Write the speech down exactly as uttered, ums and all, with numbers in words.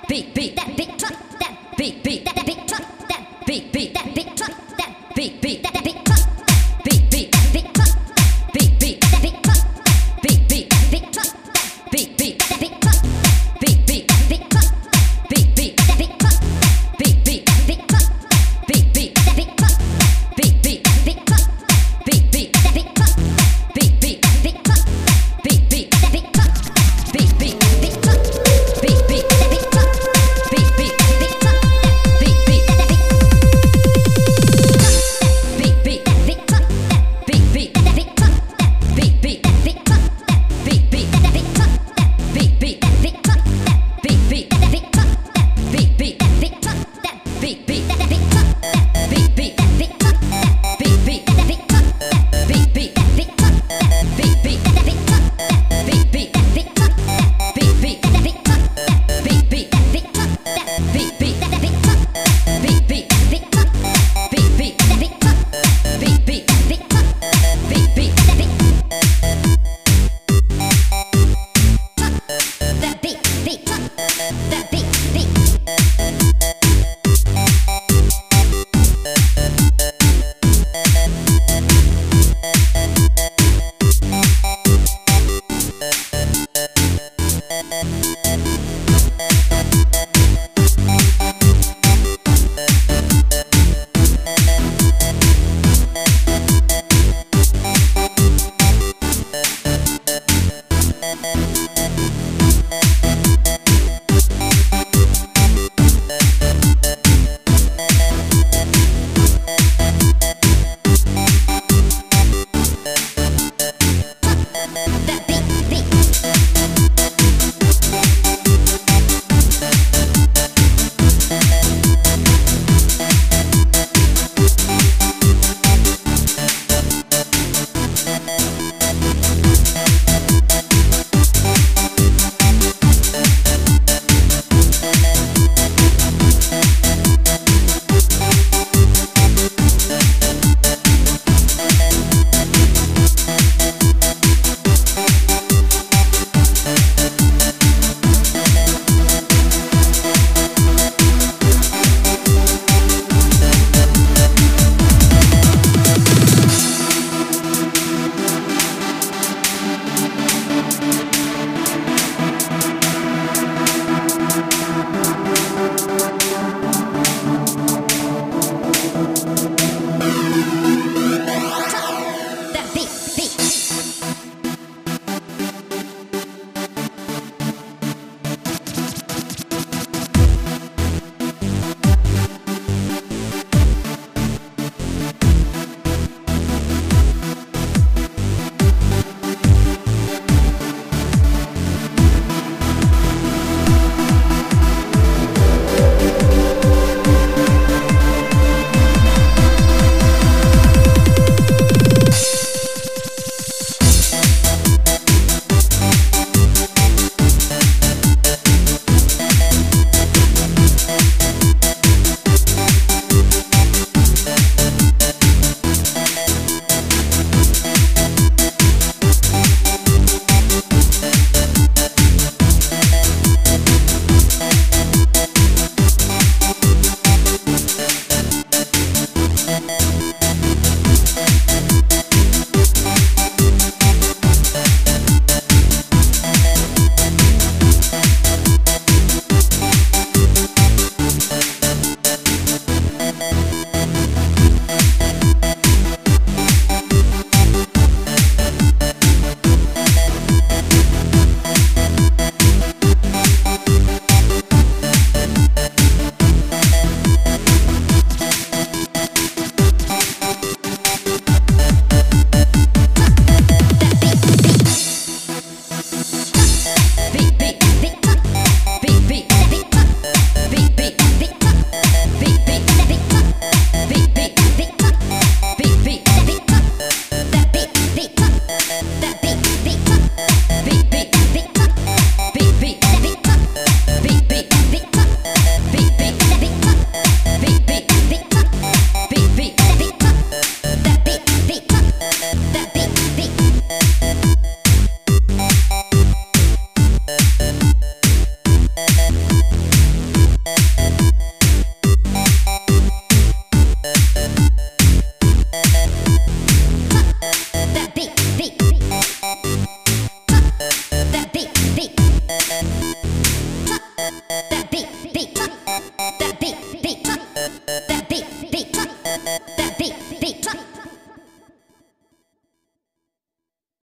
beat, beat, that big truck, that beat, beat, that big truck, that beat, beat, that big truck, that beat, beat, that big truck, beat, beat, that big truck, beat, beat, that big truck, beat, beat, that big truck, that beat, beat, that big truck, beat, beat, that big truck, beat, beat, that big truck, beat, beat, that big truck, beat, beat, that big truck, beat, beat, that big truck, beat, beat, that big truck, beat, beat, that big truck, beat, beat, that big truck, beat, beat, that big truck, beat, beat, that big truck, beat, beat, that big truck, that Thank